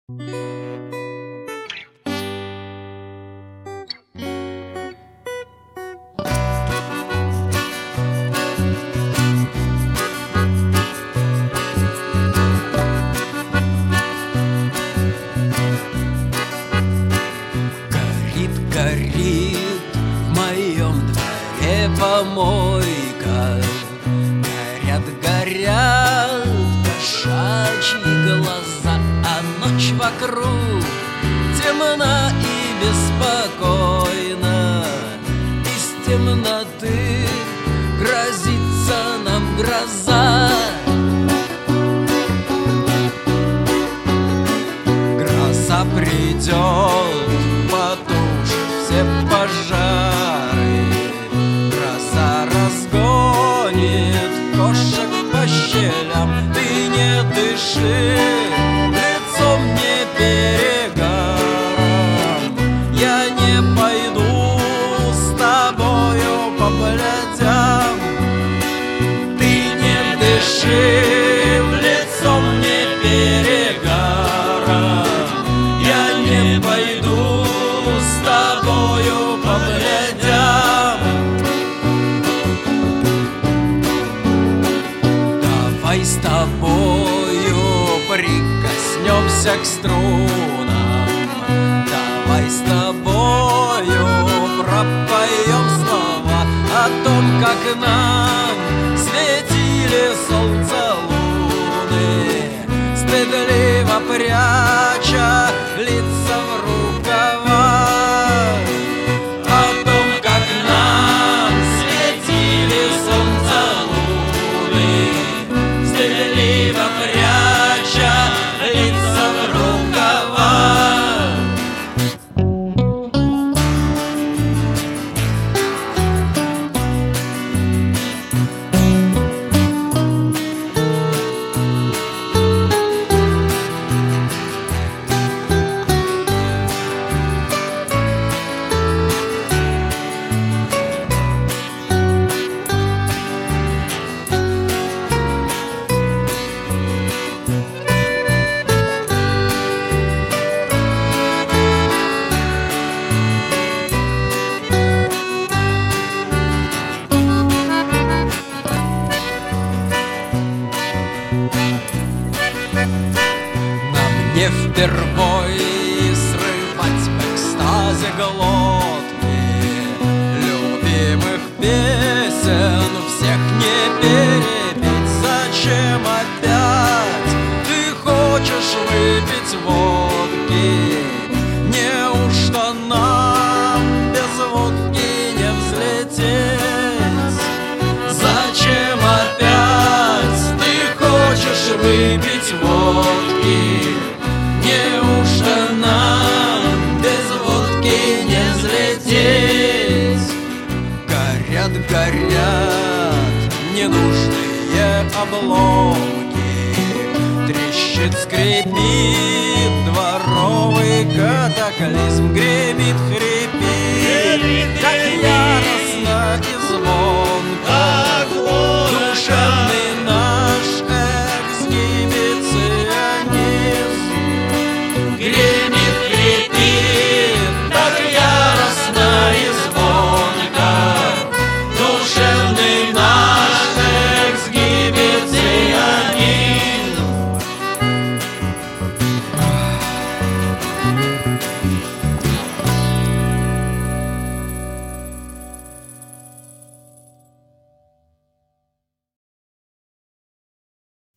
Горит в моем дворе помойка, горят кошачьи глаза, а ночь вокруг темна и беспокойна. Из темноты грозится нам гроза. Гроза придет, потушит все пожары. Гроза разгонит кошек по щелям. Ты не дыши, лицом не перегаром. Я не пойду с тобою по плетям. Ты не дыши, лицом не перегаром. Я не пойду с тобою по плетям. Давай с тобою прикоснемся к струнам. Давай с тобою пропоем слова о том, как нам светили солнце луны, стыдливо пряча лица в рукава. О том, как нам светили солнце луны, стыдливо пряча лица в рукава. Не впервой срывать в экстазе глотки любимых песен, всех не перебить. Зачем опять ты хочешь выпить водки? Неужто нам без водки не взлететь? Зачем опять ты хочешь выпить водки? Неужто нам без водки не взлететь? Горят ненужные обломки, трещит, скрипит дворовый катаклизм, гремит, хрипит, как яростно и зло.